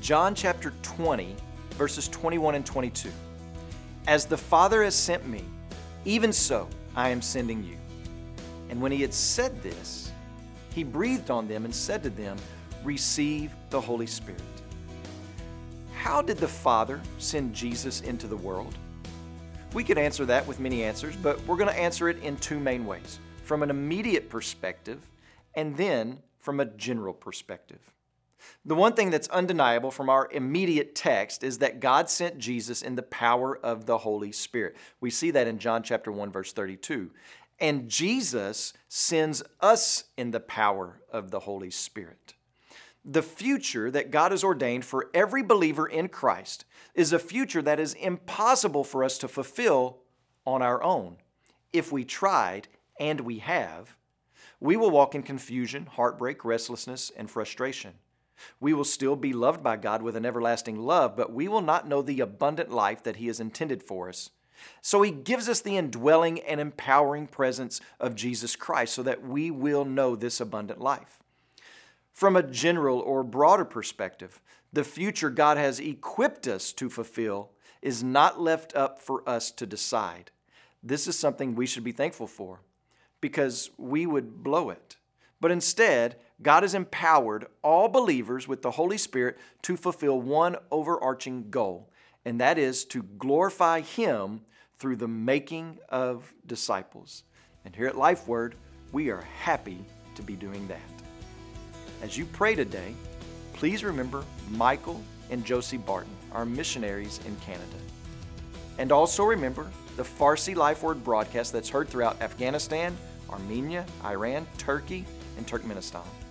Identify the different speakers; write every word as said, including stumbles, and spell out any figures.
Speaker 1: John chapter twenty, verses twenty-one and twenty-two. As the Father has sent me, even so I am sending you. And when he had said this, he breathed on them and said to them, receive the Holy Spirit. How did the Father send Jesus into the world? We could answer that with many answers, but we're going to answer it in two main ways, from an immediate perspective and then from a general perspective. The one thing that's undeniable from our immediate text is that God sent Jesus in the power of the Holy Spirit. We see that in John chapter one, verse thirty-two. And Jesus sends us in the power of the Holy Spirit. The future that God has ordained for every believer in Christ is a future that is impossible for us to fulfill on our own. If we tried, and we have, we will walk in confusion, heartbreak, restlessness, and frustration. We will still be loved by God with an everlasting love, but we will not know the abundant life that He has intended for us. So He gives us the indwelling and empowering presence of Jesus Christ so that we will know this abundant life. From a general or broader perspective, the future God has equipped us to fulfill is not left up for us to decide. This is something we should be thankful for because we would blow it. But instead, God has empowered all believers with the Holy Spirit to fulfill one overarching goal, and that is to glorify Him through the making of disciples. And here at LifeWord, we are happy to be doing that. As you pray today, please remember Michael and Josie Barton, our missionaries in Canada. And also remember the Farsi LifeWord broadcast that's heard throughout Afghanistan, Armenia, Iran, Turkey, and Turkmenistan.